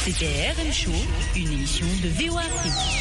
C'était RM Show, une émission de VOA Afrique.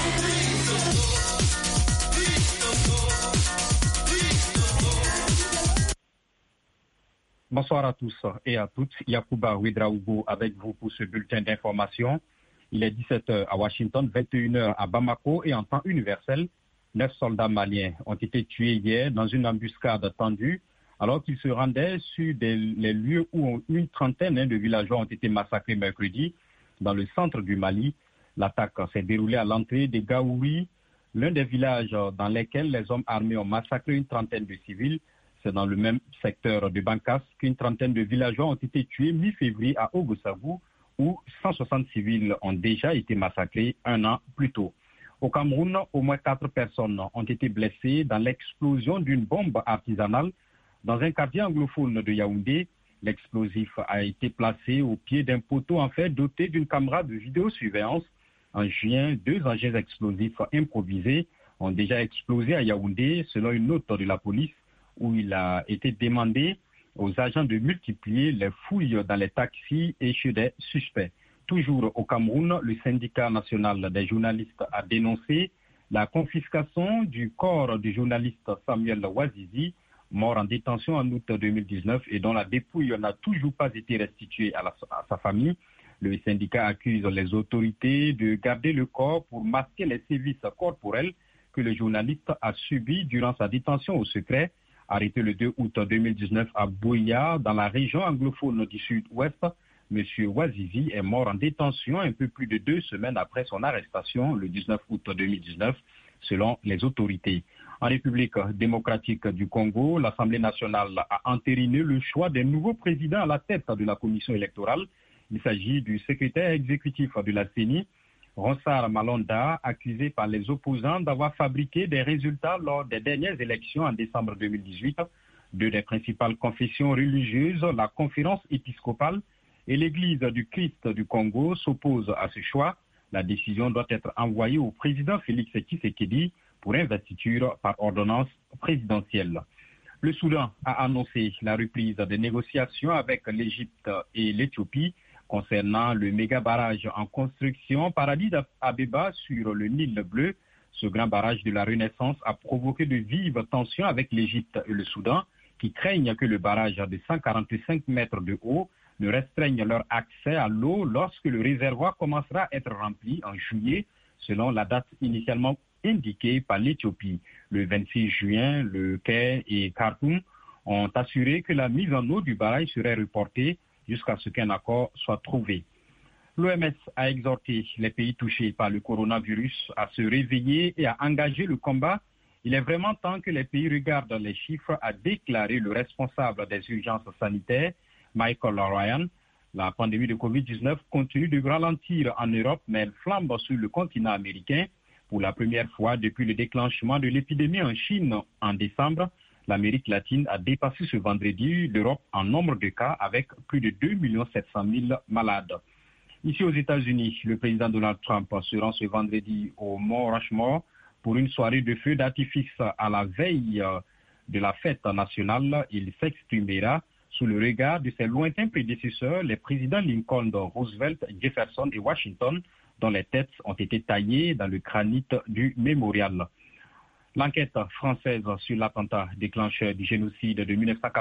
Bonsoir à tous et à toutes. Yacouba Ouedraogo avec vous pour ce bulletin d'information. Il est 17h à Washington, 21h à Bamako et en temps universel, 9 soldats maliens ont été tués hier dans une embuscade tendue alors qu'ils se rendaient sur les lieux où une trentaine de villageois ont été massacrés mercredi dans le centre du Mali. L'attaque s'est déroulée à l'entrée de Gaouri, l'un des villages dans lesquels les hommes armés ont massacré une trentaine de civils. C'est dans le même secteur de Bankas qu'une trentaine de villageois ont été tués mi-février à Ogosagou, où 160 civils ont déjà été massacrés un an plus tôt. Au Cameroun, au moins 4 personnes ont été blessées dans l'explosion d'une bombe artisanale dans un quartier anglophone de Yaoundé. L'explosif a été placé au pied d'un poteau en fer doté d'une caméra de vidéosurveillance. En juin, 2 engins explosifs improvisés ont déjà explosé à Yaoundé, selon une note de la police, où il a été demandé aux agents de multiplier les fouilles dans les taxis et chez des suspects. Toujours au Cameroun, le syndicat national des journalistes a dénoncé la confiscation du corps du journaliste Samuel Ouazizi, mort en détention en août 2019 et dont la dépouille n'a toujours pas été restituée à sa famille. Le syndicat accuse les autorités de garder le corps pour masquer les sévices corporels que le journaliste a subis durant sa détention au secret. Arrêté le 2 août 2019 à Boya, dans la région anglophone du sud-ouest, M. Ouazizi est mort en détention un peu plus de 2 semaines après son arrestation le 19 août 2019, selon les autorités. En République démocratique du Congo, l'Assemblée nationale a entériné le choix d'un nouveau président à la tête de la commission électorale. Il s'agit du secrétaire exécutif de la CENI, Ronsard Malonda, accusé par les opposants d'avoir fabriqué des résultats lors des dernières élections en décembre 2018. 2 des principales confessions religieuses, la conférence épiscopale et l'Église du Christ du Congo, s'opposent à ce choix. La décision doit être envoyée au président Félix Tshisekedi pour investiture par ordonnance présidentielle. Le Soudan a annoncé la reprise des négociations avec l'Égypte et l'Éthiopie concernant le méga barrage en construction Paradis Abeba sur le Nil bleu. Ce grand barrage de la Renaissance a provoqué de vives tensions avec l'Égypte et le Soudan, qui craignent que le barrage de 145 mètres de haut ne restreigne leur accès à l'eau lorsque le réservoir commencera à être rempli en juillet, selon la date initialement indiquée par l'Éthiopie. Le 26 juin, le Caire et Khartoum ont assuré que la mise en eau du barrage serait reportée jusqu'à ce qu'un accord soit trouvé. L'OMS a exhorté les pays touchés par le coronavirus à se réveiller et à engager le combat. Il est vraiment temps que les pays regardent les chiffres, a déclaré le responsable des urgences sanitaires, Michael Ryan. La pandémie de Covid-19 continue de ralentir en Europe, mais elle flambe sur le continent américain. Pour la première fois depuis le déclenchement de l'épidémie en Chine en décembre, l'Amérique latine a dépassé ce vendredi l'Europe en nombre de cas avec plus de 2 700 000 malades. Ici aux États-Unis, le président Donald Trump se rend ce vendredi au Mont Rushmore pour une soirée de feux d'artifice à la veille de la fête nationale. Il s'exprimera sous le regard de ses lointains prédécesseurs, les présidents Lincoln, Roosevelt, Jefferson et Washington, dont les têtes ont été taillées dans le granit du mémorial. L'enquête française sur l'attentat déclencheur du génocide de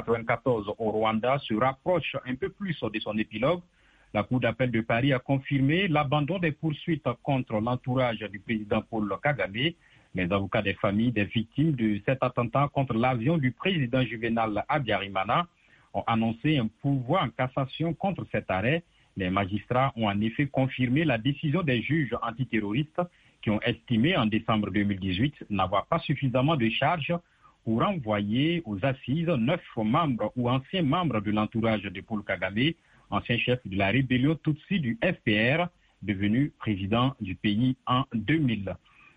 1994 au Rwanda se rapproche un peu plus de son épilogue. La Cour d'appel de Paris a confirmé l'abandon des poursuites contre l'entourage du président Paul Kagame. Les avocats des familles des victimes de cet attentat contre l'avion du président Juvenal Habyarimana ont annoncé un pourvoi en cassation contre cet arrêt. Les magistrats ont en effet confirmé la décision des juges antiterroristes qui ont estimé en décembre 2018 n'avoir pas suffisamment de charges pour renvoyer aux assises 9 membres ou anciens membres de l'entourage de Paul Kagame, ancien chef de la rébellion Tutsi du FPR, devenu président du pays en 2000.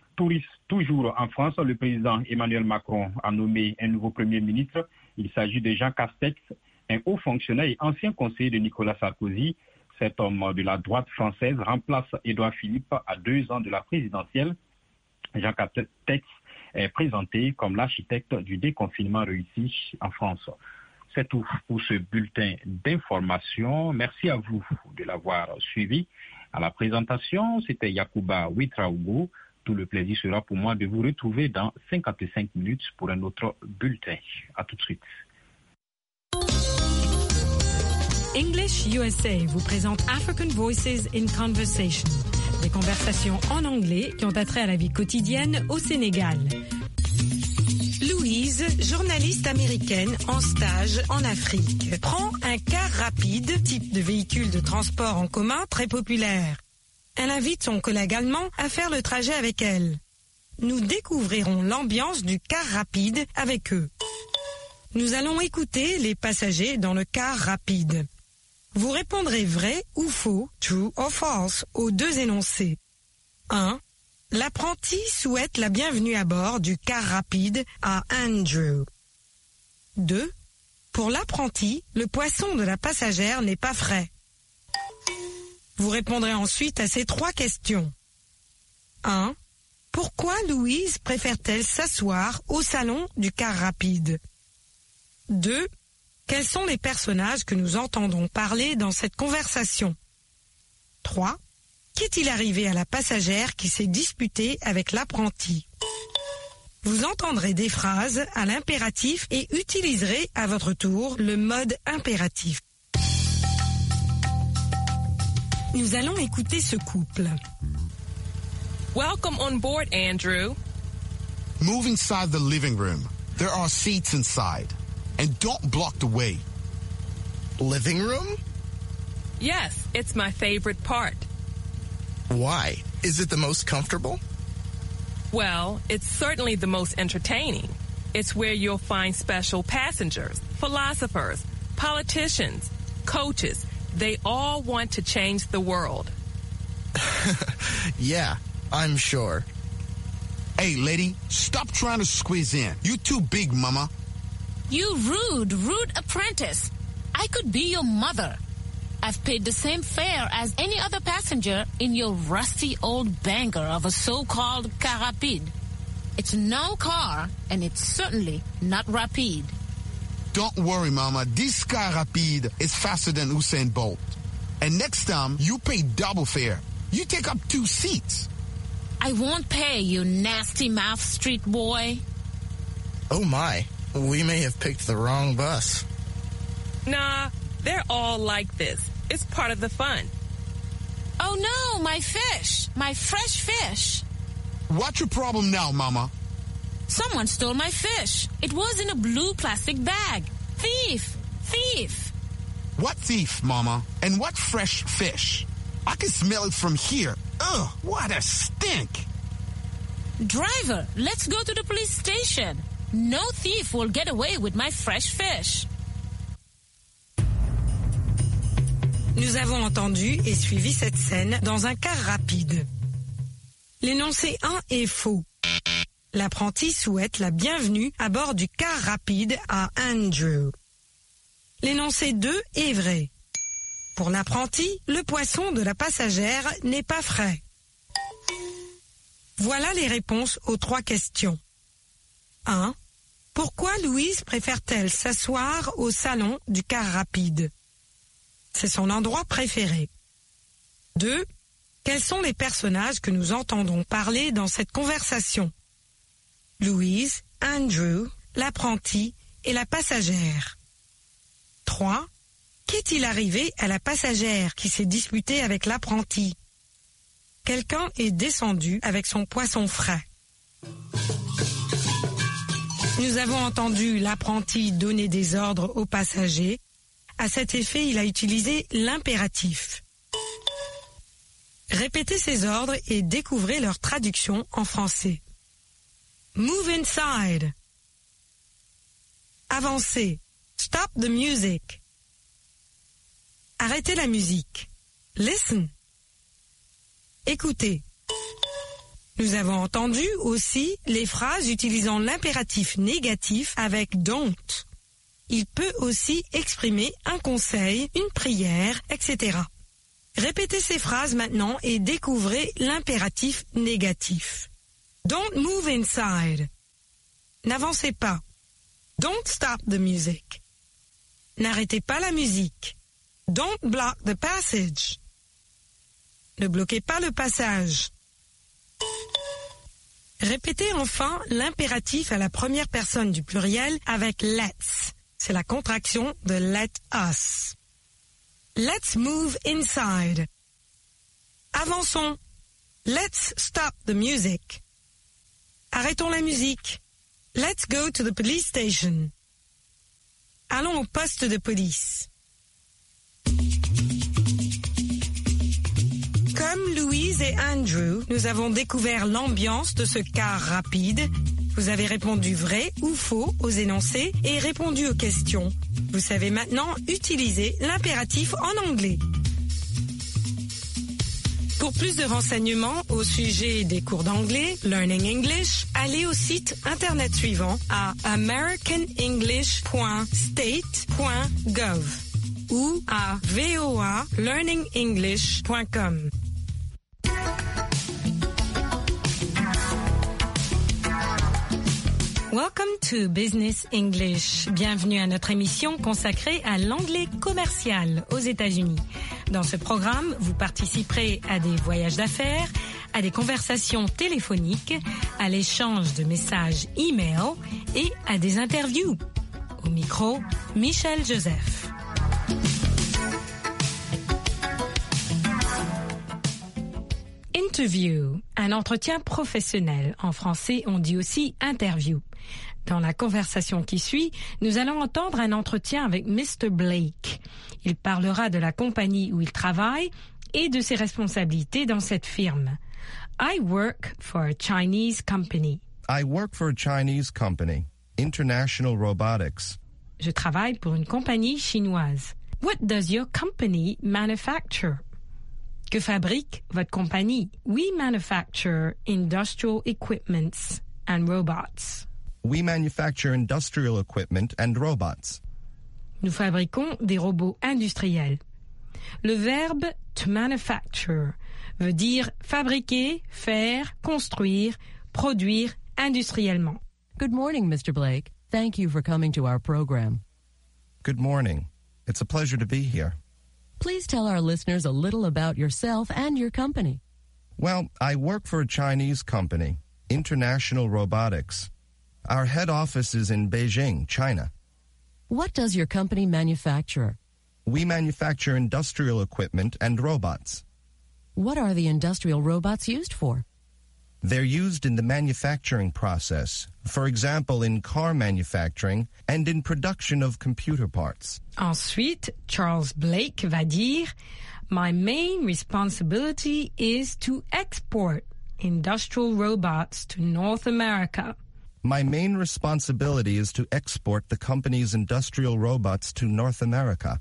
Toujours en France, le président Emmanuel Macron a nommé un nouveau Premier ministre. Il s'agit de Jean Castex, un haut fonctionnaire et ancien conseiller de Nicolas Sarkozy. Cet homme de la droite française remplace Édouard Philippe à 2 ans de la présidentielle. Jean Castex est présenté comme l'architecte du déconfinement réussi en France. C'est tout pour ce bulletin d'information. Merci à vous de l'avoir suivi À la présentation, c'était Yacouba Ouedraogo. Tout le plaisir sera pour moi de vous retrouver dans 55 minutes pour un autre bulletin. À tout de suite. English USA vous présente African Voices in Conversation, des conversations en anglais qui ont attrait à la vie quotidienne au Sénégal. Louise, journaliste américaine en stage en Afrique, prend un car rapide, type de véhicule de transport en commun très populaire. Elle invite son collègue allemand à faire le trajet avec elle. Nous découvrirons l'ambiance du car rapide avec eux. Nous allons écouter les passagers dans le car rapide. Vous répondrez vrai ou faux, true or false, aux deux énoncés. 1. L'apprenti souhaite la bienvenue à bord du car rapide à Andrew. 2. Pour l'apprenti, le poisson de la passagère n'est pas frais. Vous répondrez ensuite à ces 3 questions. 1. Pourquoi Louise préfère-t-elle s'asseoir au salon du car rapide? 2. Quels sont les personnages que nous entendons parler dans cette conversation? 3. Qu'est-il arrivé à la passagère qui s'est disputée avec l'apprenti? Vous entendrez des phrases à l'impératif et utiliserez à votre tour le mode impératif. Nous allons écouter ce couple. Welcome on board, Andrew. Move inside the living room. There are seats inside. And don't block the way. Living room? Yes, it's my favorite part. Why? Is it the most comfortable? Well, it's certainly the most entertaining. It's where you'll find special passengers, philosophers, politicians, coaches. They all want to change the world. Yeah, I'm sure. Hey, lady, stop trying to squeeze in. You too big, mama. You rude apprentice. I could be your mother. I've paid the same fare as any other passenger in your rusty old banger of a so-called car rapide. It's no car, and it's certainly not rapide. Don't worry, mama. This car rapide is faster than Usain Bolt. And next time, you pay double fare. You take up 2 seats. I won't pay, you nasty mouth street boy. Oh my, we may have picked the wrong bus. Nah, they're all like this. It's part of the fun. Oh no, my fish, my fresh fish. What's your problem now, mama? Someone stole my fish. It was in a blue plastic bag. Thief! Thief! What thief, mama? And what fresh fish? I can smell it from here. Ugh, what a stink! Driver, let's go to the police station. No thief will get away with my fresh fish. Nous avons entendu et suivi cette scène dans un car rapide. L'énoncé 1 est faux. L'apprenti souhaite la bienvenue à bord du car rapide à Andrew. L'énoncé 2 est vrai. Pour l'apprenti, le poisson de la passagère n'est pas frais. Voilà les réponses aux 3 questions. 1. Pourquoi Louise préfère-t-elle s'asseoir au salon du car rapide? C'est son endroit préféré. 2. Quels sont les personnages que nous entendons parler dans cette conversation? Louise, Andrew, l'apprenti et la passagère. 3. Qu'est-il arrivé à la passagère qui s'est disputée avec l'apprenti? Quelqu'un est descendu avec son poisson frais. Nous avons entendu l'apprenti donner des ordres aux passagers. À cet effet, il a utilisé l'impératif. Répétez ces ordres et découvrez leur traduction en français. Move inside. Avancez. Stop the music. Arrêtez la musique. Listen. Écoutez. Nous avons entendu aussi les phrases utilisant l'impératif négatif avec don't. Il peut aussi exprimer un conseil, une prière, etc. Répétez ces phrases maintenant et découvrez l'impératif négatif. Don't move inside. N'avancez pas. Don't stop the music. N'arrêtez pas la musique. Don't block the passage. Ne bloquez pas le passage. Répétez enfin l'impératif à la première personne du pluriel avec let's. C'est la contraction de let us. Let's move inside. Avançons. Let's stop the music. Arrêtons la musique. Let's go to the police station. Allons au poste de police. Comme Louise et Andrew, nous avons découvert l'ambiance de ce car rapide. Vous avez répondu vrai ou faux aux énoncés et répondu aux questions. Vous savez maintenant utiliser l'impératif en anglais. Pour plus de renseignements au sujet des cours d'anglais, Learning English, allez au site internet suivant à americanenglish.state.gov ou à voalearningenglish.com. Welcome to Business English. Bienvenue à notre émission consacrée à l'anglais commercial aux États-Unis. Dans ce programme, vous participerez à des voyages d'affaires, à des conversations téléphoniques, à l'échange de messages e-mail et à des interviews. Au micro, Michel Joseph. Interview, un entretien professionnel. En français, on dit aussi interview. Dans la conversation qui suit, nous allons entendre un entretien avec Mr. Blake. Il parlera de la compagnie où il travaille et de ses responsabilités dans cette firme. I work for a Chinese company. I work for a Chinese company, International Robotics. Je travaille pour une compagnie chinoise. What does your company manufacture? Que fabrique votre compagnie? We manufacture industrial equipments and robots. We manufacture industrial equipment and robots. Nous fabriquons des robots industriels. Le verbe to manufacture veut dire fabriquer, faire, construire, produire industriellement. Good morning, Mr. Blake. Thank you for coming to our program. Good morning. It's a pleasure to be here. Please tell our listeners a little about yourself and your company. Well, I work for a Chinese company, International Robotics. Our head office is in Beijing, China. What does your company manufacture? We manufacture industrial equipment and robots. What are the industrial robots used for? They're used in the manufacturing process, for example, in car manufacturing and in production of computer parts. Ensuite, Charles Blake va dire, My main responsibility is to export industrial robots to North America. My main responsibility is to export the company's industrial robots to North America.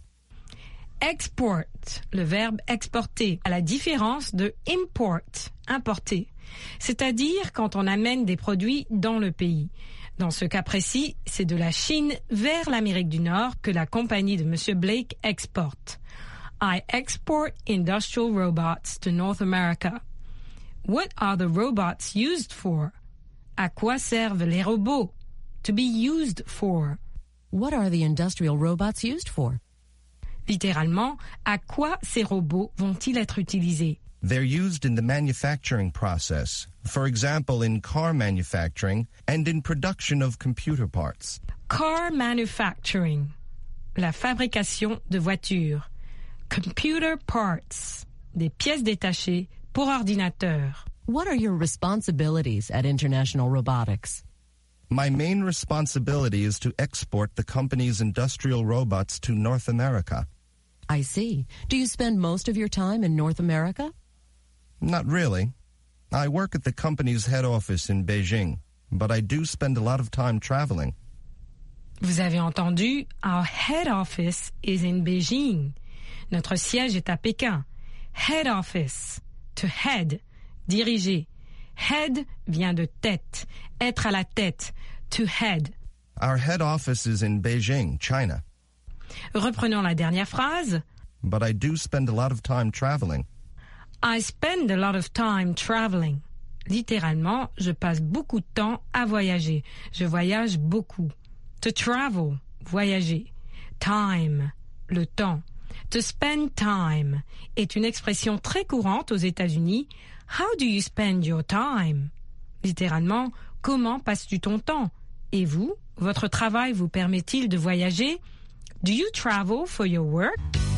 Export, le verbe exporter, à la différence de import, importer. C'est-à-dire quand on amène des produits dans le pays. Dans ce cas précis, c'est de la Chine vers l'Amérique du Nord que la compagnie de M. Blake exporte. I export industrial robots to North America. What are the robots used for? À quoi servent les robots? To be used for. What are the industrial robots used for? Littéralement, à quoi ces robots vont-ils être utilisés? They're used in the manufacturing process, for example, in car manufacturing and in production of computer parts. Car manufacturing, la fabrication de voitures. Computer parts, des pièces détachées pour ordinateur. What are your responsibilities at International Robotics? My main responsibility is to export the company's industrial robots to North America. I see. Do you spend most of your time in North America? Not really. I work at the company's head office in Beijing, but I do spend a lot of time traveling. Vous avez entendu, our head office is in Beijing. Notre siège est à Pékin. Head office, to head, diriger. Head vient de tête, être à la tête, to head. Our head office is in Beijing, China. Reprenons la dernière phrase. But I do spend a lot of time traveling. I spend a lot of time traveling. Littéralement, je passe beaucoup de temps à voyager. Je voyage beaucoup. To travel, voyager. Time, le temps. To spend time est une expression très courante aux États-Unis. How do you spend your time? Littéralement, comment passes-tu ton temps? Et vous, votre travail vous permet-il de voyager? Do you travel for your work?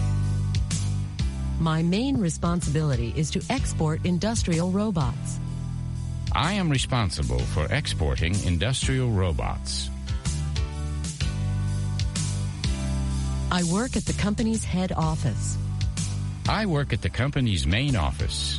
My main responsibility is to export industrial robots. I am responsible for exporting industrial robots. I work at the company's head office. I work at the company's main office.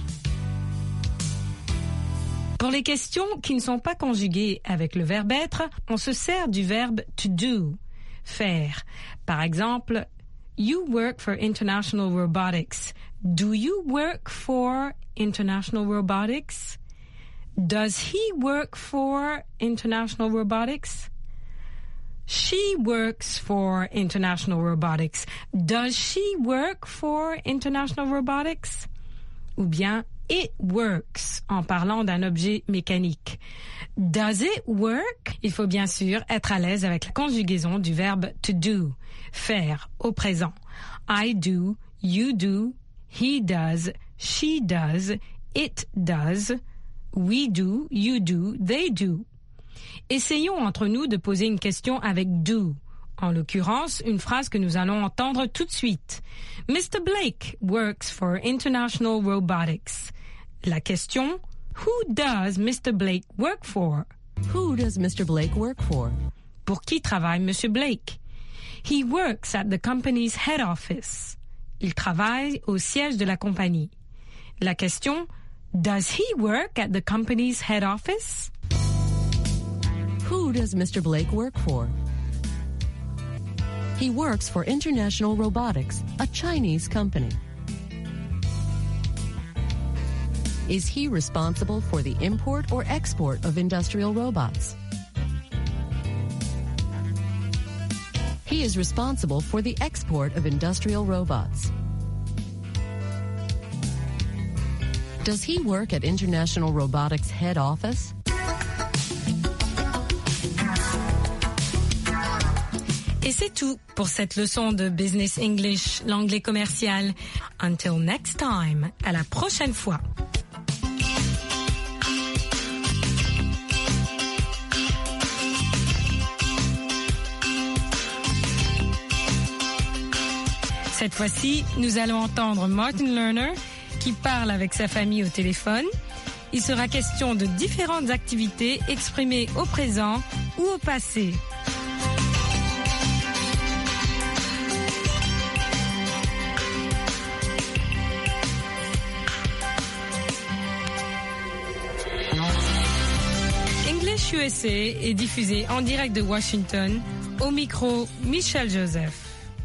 Pour les questions qui ne sont pas conjuguées avec le verbe être, on se sert du verbe to do, faire. Par exemple, you work for International Robotics. Do you work for International Robotics? Does he work for International Robotics? She works for International Robotics. Does she work for International Robotics? Ou bien it works en parlant d'un objet mécanique. Does it work? Il faut bien sûr être à l'aise avec la conjugaison du verbe to do, faire au présent. I do, you do, he does, she does, it does, we do, you do, they do. Essayons entre nous de poser une question avec do. En l'occurrence, une phrase que nous allons entendre tout de suite. Mr. Blake works for International Robotics. La question, who does Mr. Blake work for? Who does Mr. Blake work for? Pour qui travaille Monsieur Blake? He works at the company's head office. Il travaille au siège de la compagnie. La question, does he work at the company's head office? Who does Mr. Blake work for? He works for International Robotics, a Chinese company. Is he responsible for the import or export of industrial robots? He is responsible for the export of industrial robots. Does he work at International Robotics head office? Et c'est tout pour cette leçon de Business English, l'anglais commercial. Until next time, à la prochaine fois. Cette fois-ci, nous allons entendre Martin Lerner qui parle avec sa famille au téléphone. Il sera question de différentes activités exprimées au présent ou au passé. English USA est diffusé en direct de Washington. Au micro, Michel Joseph.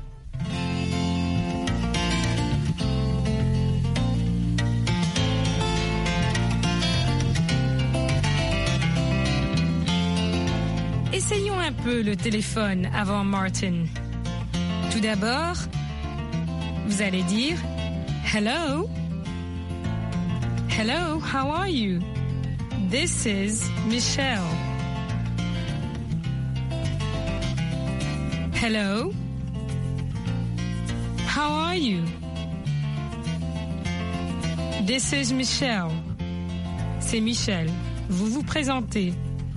Essayons un peu le téléphone avant Martin. Tout d'abord, vous allez dire Hello. Hello, how are you? This is Michelle. Hello. How are you? This is Michelle. C'est Michel. Vous vous présentez.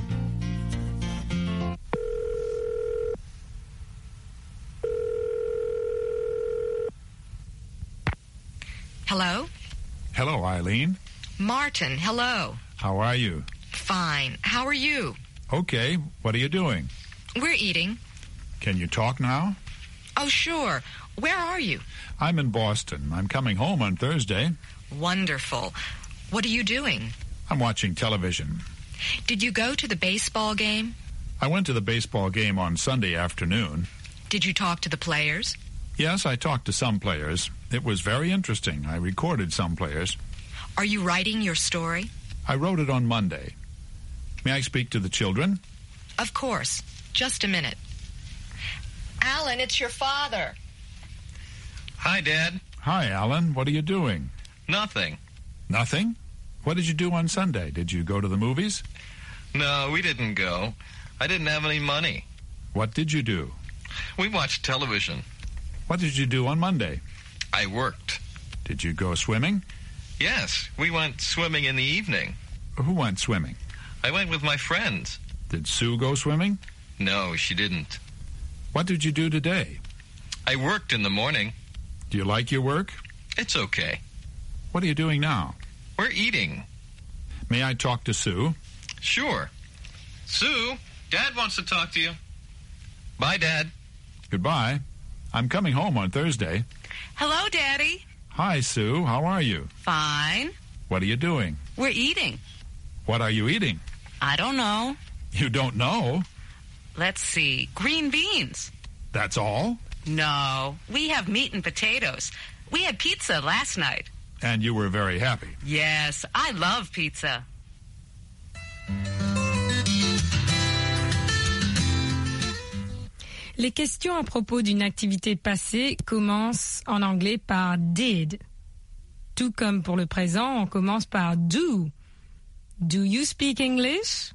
Hello? Hello, Eileen. Martin, hello. How are you? Fine. How are you? Okay. What are you doing? We're eating. Can you talk now? Oh, sure. Where are you? I'm in Boston. I'm coming home on Thursday. Wonderful. What are you doing? I'm watching television. Did you go to the baseball game? I went to the baseball game on Sunday afternoon. Did you talk to the players? Yes, I talked to some players. It was very interesting. I recorded some players. Are you writing your story? I wrote it on Monday. May I speak to the children? Of course. Just a minute. Alan, it's your father. Hi, Dad. Hi, Alan. What are you doing? Nothing. Nothing? What did you do on Sunday? Did you go to the movies? No, we didn't go. I didn't have any money. What did you do? We watched television. What did you do on Monday? I worked. Did you go swimming? Yes, we went swimming in the evening. Who went swimming? I went with my friends. Did Sue go swimming? No, she didn't. What did you do today? I worked in the morning. Do you like your work? It's okay. What are you doing now? We're eating. May I talk to Sue? Sure. Sue, Dad wants to talk to you. Bye, Dad. Goodbye. I'm coming home on Thursday. Hello, Daddy. Hi, Sue. How are you? Fine. What are you doing? We're eating. What are you eating? I don't know. You don't know? Let's see. Green beans. That's all? No. We have meat and potatoes. We had pizza last night. And you were very happy. Yes, I love pizza. Les questions à propos d'une activité passée commencent en anglais par did. Tout comme pour le présent, on commence par do. Do you speak English?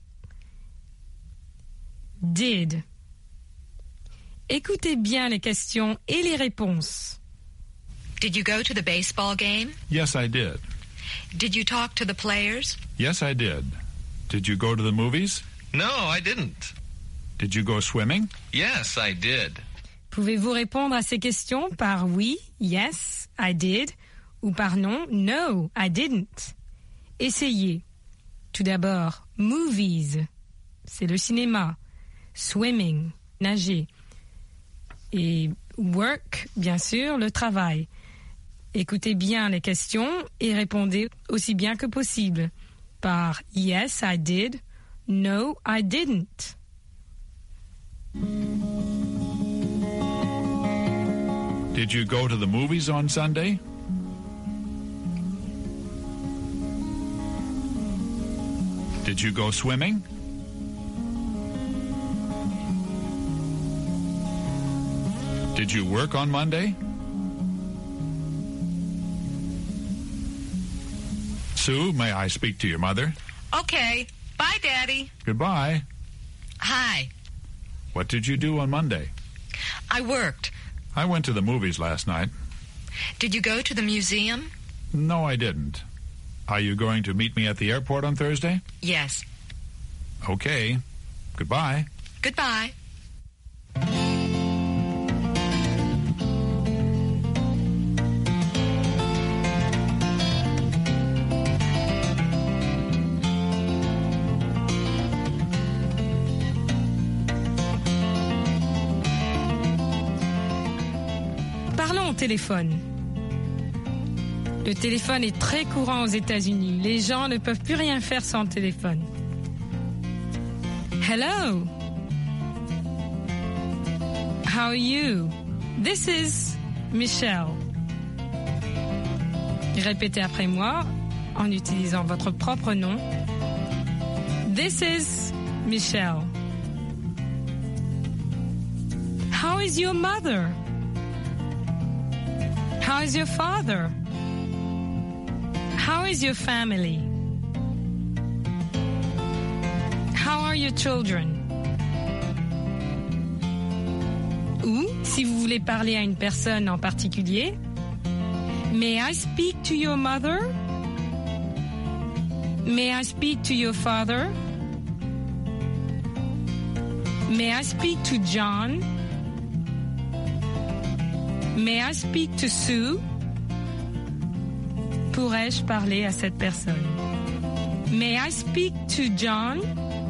Did. Écoutez bien les questions et les réponses. Did you go to the baseball game? Yes, I did. Did you talk to the players? Yes, I did. Did you go to the movies? No, I didn't. Did you go swimming? Yes, I did. Pouvez-vous répondre à ces questions par oui, yes, I did, ou par non, no, I didn't? Essayez. Tout d'abord, movies, c'est le cinéma. Swimming, nager. Et work, bien sûr, le travail. Écoutez bien les questions et répondez aussi bien que possible par yes, I did, no, I didn't. Did you go to the movies on Sunday? Did you go swimming? Did you work on Monday? Sue, may I speak to your mother? Okay. Bye, Daddy. Goodbye. Hi. What did you do on Monday? I worked. I went to the movies last night. Did you go to the museum? No, I didn't. Are you going to meet me at the airport on Thursday? Yes. Okay. Goodbye. Goodbye. Parlons au téléphone. Le téléphone est très courant aux États-Unis. Les gens ne peuvent plus rien faire sans le téléphone. Hello. How are you? This is Michelle. Répétez après moi en utilisant votre propre nom. This is Michelle. How is your mother? How is your father? How is your family? How are your children? Ou, si vous voulez parler à une personne en particulier, May I speak to your mother? May I speak to your father? May I speak to John? May I speak to Sue? Pourrais-je parler à cette personne? May I speak to John?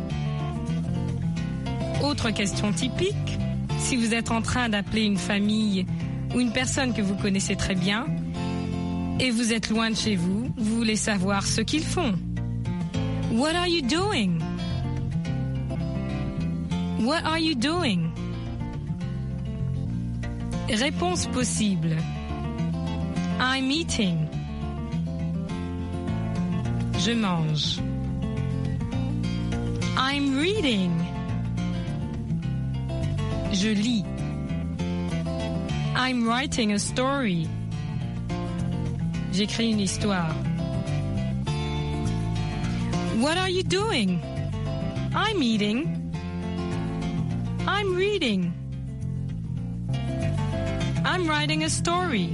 Autre question typique, si vous êtes en train d'appeler une famille ou une personne que vous connaissez très bien et vous êtes loin de chez vous, vous voulez savoir ce qu'ils font. What are you doing? What are you doing? Réponse possible. I'm eating. Je mange. I'm reading. Je lis. I'm writing a story. J'écris une histoire. What are you doing? I'm eating. I'm reading. I'm writing a story.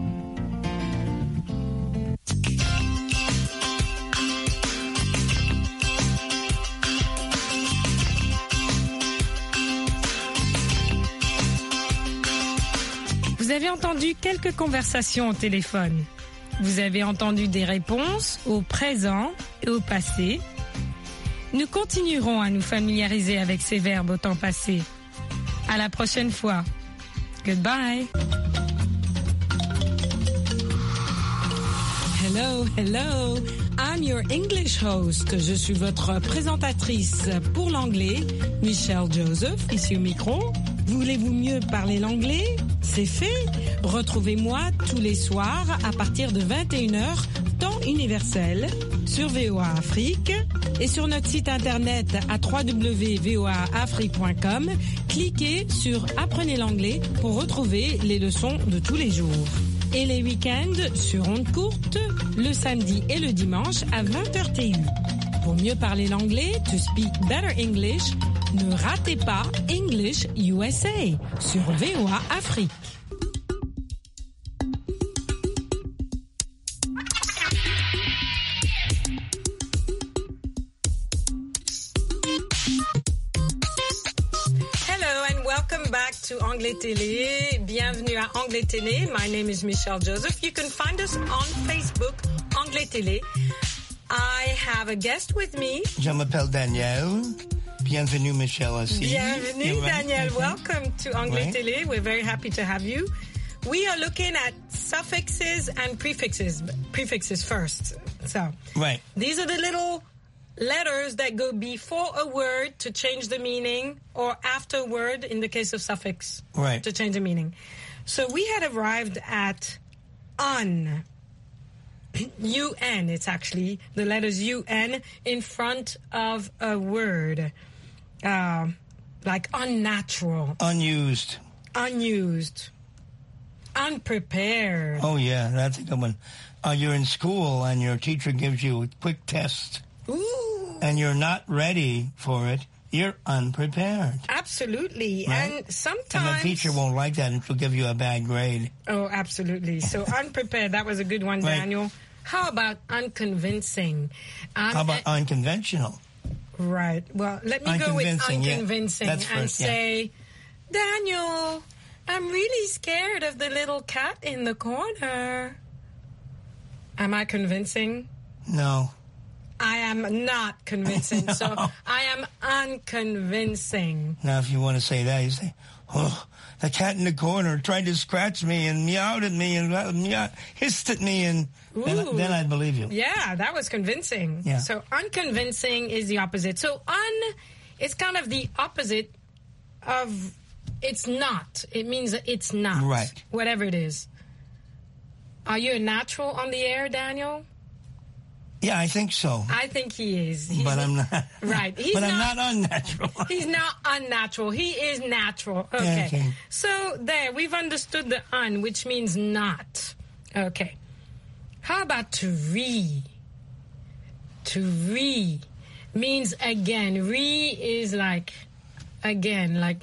Vous avez entendu quelques conversations au téléphone. Vous avez entendu des réponses au présent et au passé. Nous continuerons à nous familiariser avec ces verbes au temps passé. À la prochaine fois. Goodbye. Hello, hello. I'm your English host. Je suis votre présentatrice pour l'anglais, Michelle Joseph, ici au micro. Voulez-vous mieux parler l'anglais? C'est fait. Retrouvez-moi tous les soirs à partir de 21h, temps universel, sur VOA Afrique et sur notre site internet à www.voaafrique.com. Cliquez sur Apprenez l'anglais pour retrouver les leçons de tous les jours. Et les week-ends sur ondes courtes, le samedi et le dimanche à 20h TU. Pour mieux parler l'anglais, to speak better English, ne ratez pas English USA sur VOA Afrique. Welcome back to Anglais Télé. Bienvenue à Anglais Télé. My name is Michelle Joseph. You can find us on Facebook, Anglais Télé. I have a guest with me. Je m'appelle Daniel. Bienvenue, Michelle, aussi. Bienvenue, Daniel. Welcome to Anglais Télé. We're very happy to have you. We are looking at suffixes and prefixes first. So, these are the little letters that go before a word to change the meaning, or after a word in the case of suffix to change the meaning. So we had arrived at un. UN, it's actually the letters UN in front of a word. Like unnatural. Unused. Unprepared. Oh, yeah, that's a good one. You're in school and your teacher gives you a quick test. Ooh. And you're not ready for it. You're unprepared. Absolutely. Right? And sometimes... And the teacher won't like that and she'll give you a bad grade. Oh, absolutely. So unprepared, that was a good one, Daniel. How about unconvincing? How about unconventional? Right. Well, let me go with unconvincing and say, Daniel, I'm really scared of the little cat in the corner. Am I convincing? No. I am not convincing, so I am unconvincing. Now, if you want to say that, you say, oh, the cat in the corner tried to scratch me and meowed at me and hissed at me, and then I'd believe you. Yeah, that was convincing. Yeah. So unconvincing is the opposite. So it's kind of the opposite of it's not. It means that it's not. Right. Whatever it is. Are you a natural on the air, Daniel? Yeah, I think so. I think he is. But I'm not. Right. I'm not unnatural. He's not unnatural. He is natural. Okay. So there, we've understood the un, which means not. Okay. How about to re? To re means again. Re is like again, like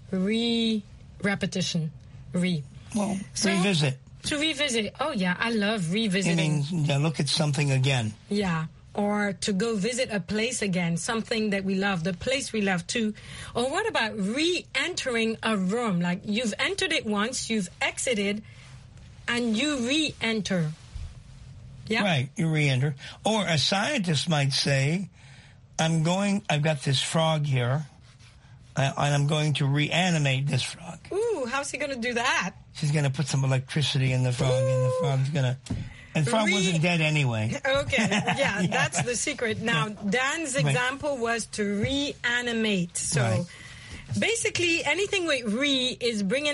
repetition. Re. Well, revisit. To revisit. Oh, yeah, I love revisiting. You mean, look at something again. Yeah, or to go visit a place again, something that we love, the place we love too. Or what about re-entering a room? Like you've entered it once, you've exited, and you re-enter. Yeah? Right, you re-enter. Or a scientist might say, I've got this frog here, and I'm going to reanimate this frog. Ooh, how's he going to do that? She's going to put some electricity in the frog, and the frog's going to... And the frog wasn't dead anyway. Okay, yeah, that's the secret. Now, Dan's example was to reanimate. So, basically, anything with re is bringing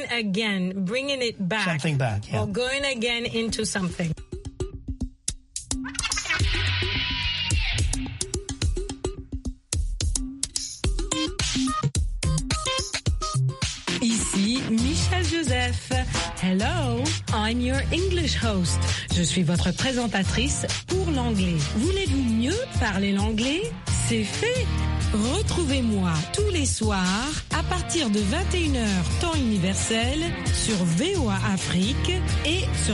it back. Something back, yeah. Or going again into something. Ici, Michelle Joseph. Hello, I'm your English host. Je suis votre présentatrice pour l'anglais. Voulez-vous mieux parler l'anglais? C'est fait. Retrouvez-moi tous les soirs à partir de 21h temps universel sur VOA Afrique et sur